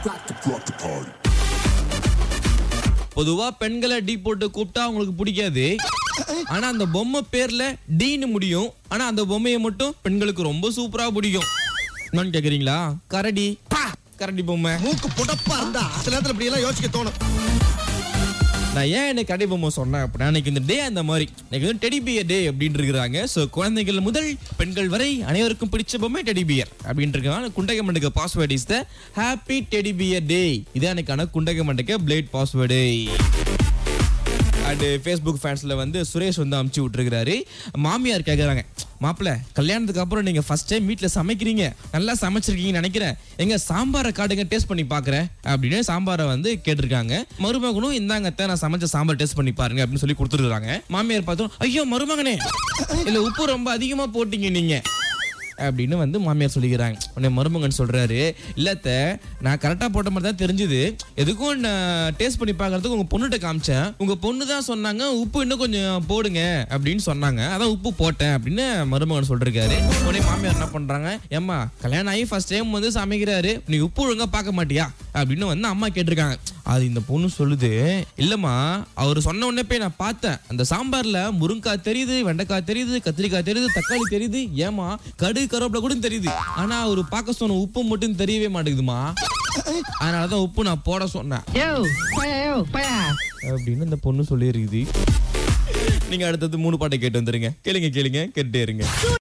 பொதுவா பெண்களை டி போட்டு கூப்பிட்டா அவங்களுக்கு பிடிக்காது. ஆனா அந்த பொம்மை பேர்ல டீன்னு முடியும். ஆனா அந்த பொம்மையை மட்டும் பெண்களுக்கு ரொம்ப சூப்பரா பிடிக்கும். என்னன்னு கேக்குறீங்களா? கரடி. கரடி பொம்மை. மூக்கு புடப்பா இருந்தா சில நேரத்துல இப்படி எல்லாம் யோசிக்க தோணும். நான் ஏன் எனக்கு கரடி பொம்மை சொன்னேன் அப்படின்னா, இன்னைக்கு இந்த டே அந்த மாதிரி இன்னைக்கு வந்து டெடி பியர் டே அப்படின்னு இருக்கிறாங்க. ஸோ குழந்தைகள் முதல் பெண்கள் வரை அனைவருக்கும் பிடிச்ச பொம்மை டெடி பியர் அப்படின்னு இருக்காங்க. குண்டக மண்டக password is the happy teddy bear day. இதான் எனக்கான குண்டக மண்டக பிளேட் பாஸ்வேர்டு. அண்ட் ஃபேஸ்புக் ஃபேன்ஸ்ல வந்து சுரேஷ் வந்து அமுச்சு விட்டுருக்காரு. மாமியார் கேட்குறாங்க, மாப்பிள்ள கல்யாணத்துக்கு அப்புறம் நீங்க ஃபர்ஸ்ட் டைம் வீட்டில் சமைக்கிறீங்க, நல்லா சமைச்சிருக்கீங்கன்னு நினைக்கிறேன், எங்க சாம்பாரை காட்டுங்க டேஸ்ட் பண்ணி பாக்குறேன் அப்படின்னு சாம்பாரை வந்து கேட்டிருக்காங்க. மருமகனும் இந்தாங்க நான் சமைச்ச சாம்பார் டேஸ்ட் பண்ணி பாருங்க அப்படின்னு சொல்லி கொடுத்துருக்காங்க. மாமியார் பார்த்தோம், ஐயோ மருமகனே இல்ல உப்பு ரொம்ப அதிகமா போட்டீங்க நீங்க அப்படின்னு வந்து மாமியார் சொல்லிக்கிறாங்க. உடனே மருமகன் சொல்றாரு, இல்லத்த நான் கரெக்டா போட்ட மாதிரி தான் தெரிஞ்சுது, எதுக்கும் நான் டேஸ்ட் பண்ணி பார்க்கறதுக்கு உங்க பொண்ணுகிட்ட காமிச்சேன், உங்க பொண்ணு தான் சொன்னாங்க உப்பு இன்னும் கொஞ்சம் போடுங்க அப்படின்னு சொன்னாங்க, அதான் உப்பு போட்டேன் அப்படின்னு மருமகன் சொல்லிருக்காரு. உடனே மாமியார் என்ன பண்றாங்க, ஏம்மா கல்யாணம் ஆகி ஃபர்ஸ்ட் டைம் வந்து சமைக்கிறாரு, நீ உப்பு ஒழுங்கா பார்க்க மாட்டியா அப்படின்னு வந்து அம்மா கேட்டிருக்காங்க. அது இந்த பொண்ணு சொல்லுது, இல்லம்மா அவர் சொன்ன உடனே போய் நான் பார்த்தேன், அந்த சாம்பார்ல முருங்காய் தெரியுது, வெண்டைக்காய் தெரியுது, கத்திரிக்காய் தெரியுது, தக்காளி தெரியுது, ஏமா கடுகு கருவேப்பிலை கூட தெரியுது, ஆனா அவரு பார்க்க சொன்ன உப்பு மட்டும் தெரியவே மாட்டேங்குதுமா, அதனாலதான் உப்பு நான் போட சொன்னேன் அப்படின்னு இந்த பொண்ணு சொல்லி இருக்குது. நீங்க அடுத்தது 3 பாட்டை கேட்டு வந்துருங்க. கேளுங்க கேளுங்க கேட்டே இருங்க.